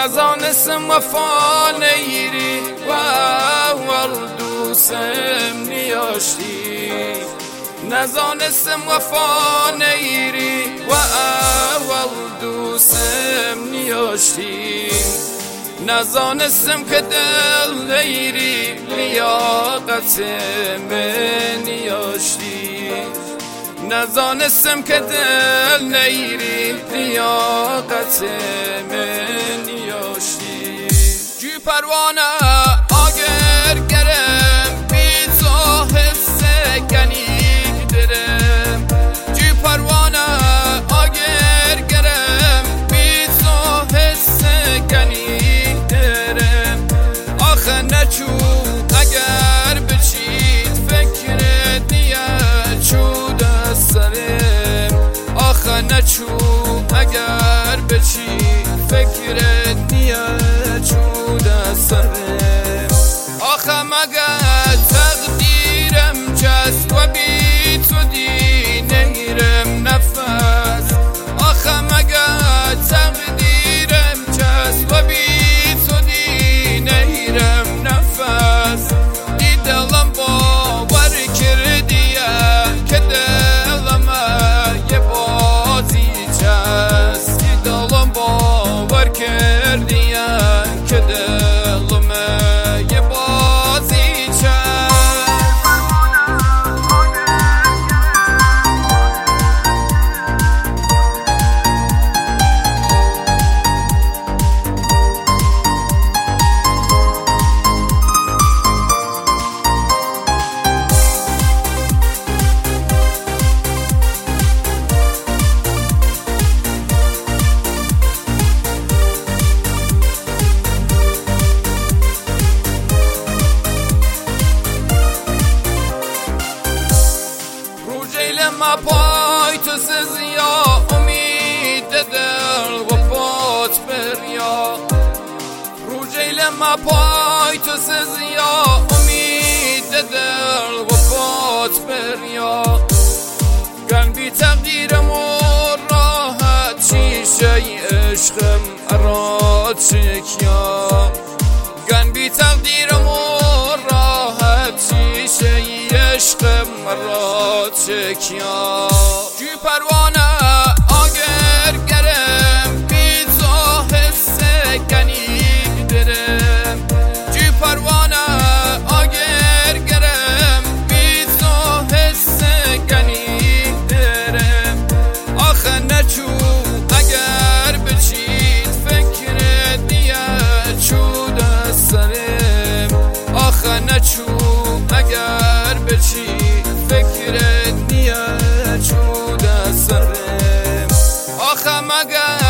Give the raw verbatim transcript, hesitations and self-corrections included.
نزانستم وفا نیری و اول دوستم نیاشتی، نزانستم وفا نیری و اول دوستم نیاشتی، نزانستم که دل نیری لیاقت من نیاشتی، نزانستم که دل نیری لیاقت من نیاشتی. جو پروانه آگر گرم بی تو حس کنی درم، جو پروانه آگر گرم بی تو حس کنی درم. آخه نچو اگر بچید فکر دیگه چود سرم، آخه نچو اگر بچید فکر دیگه چود سرم. آخه مگر تقدیرم چست و بی تو دی نیرم نفس، آخه مگر تقدیرم چست و بی تو دی نیرم نفس. دی دلم باور کردیه که دلم یه بازی چست، دی دلم باور کردیه که دلم یه بازی چست. ما پای تو سزیا امید دل و پات بریا، رو جیل ما پای تو سزیا امید دل و پات بریا. گن بی تقدیرم و راحت شیشه عشقم اراد شکیا، گن بی تقدیرم و راحت شیشه عشقم مراد شکیا. جو پروانه آگر گرم بی تو حس کنی درم، جو پروانه آگر گرم بی تو حس کنی درم. آخه نچو اگر بچید فکر دیگه چود سرم، آخه نچو اگر بچید فکر دیگه چود سرم. آخه مگر